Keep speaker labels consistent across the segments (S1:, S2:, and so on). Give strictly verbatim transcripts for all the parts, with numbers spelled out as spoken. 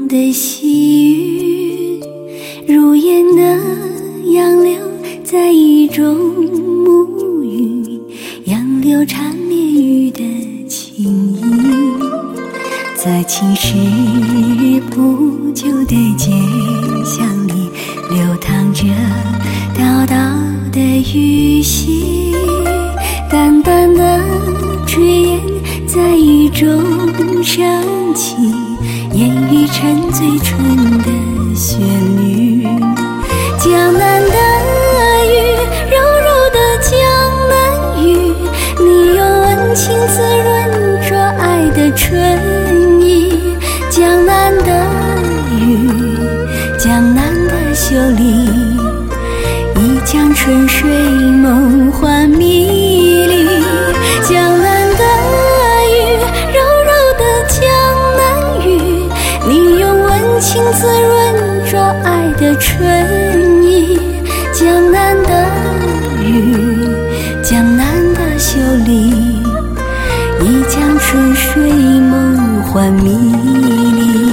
S1: 的细雨，如烟那样流在意中沐浴，杨柳缠绵雨的情意，在青石铺就的街巷里流淌着道道的雨息，淡淡的炊烟在雨中升起，烟雨沉醉春的旋律。江南的雨，柔柔的江南雨，你用温情滋润着爱的春意。江南的雨，江南的秀丽，一江春水梦幻迷离。江南的雨，柔柔的江南雨，你用温情滋润着爱的春意。江南的雨，江南的秀丽，一江春水梦幻迷离。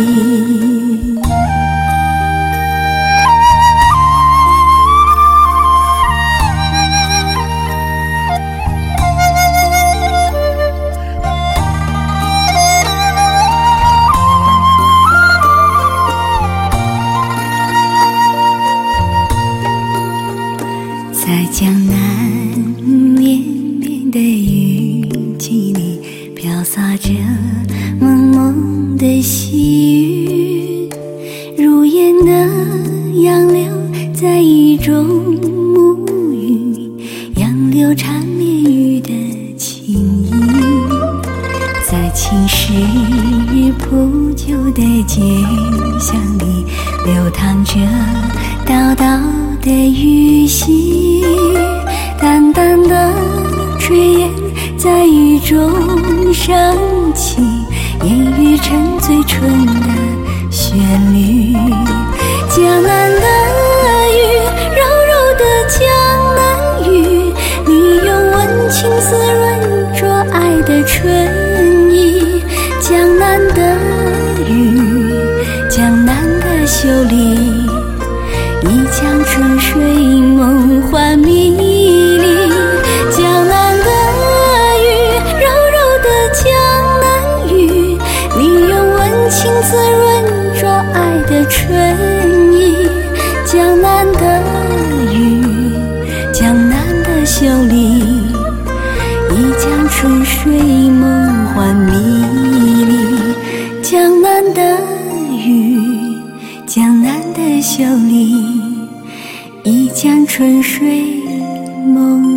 S1: 在江南绵绵的雨季里，飘洒着蒙蒙的细雨，如烟那样流在意中沐浴，杨柳缠绵雨的情意，在青石铺就的街巷里流淌着道道的雨息，淡淡的炊烟在雨中升起，烟雨沉醉春的旋律。江南的雨，柔柔的江南雨，你用温情滋润着爱的春意。江南的雨，江南的秀丽，一江春水梦幻迷离。江南的雨，柔柔的江南雨，你用温情滋润着爱的春意。江南的雨，江南的秀丽，一江春水梦幻迷离。江南的雨，江南的秀丽，一江春水梦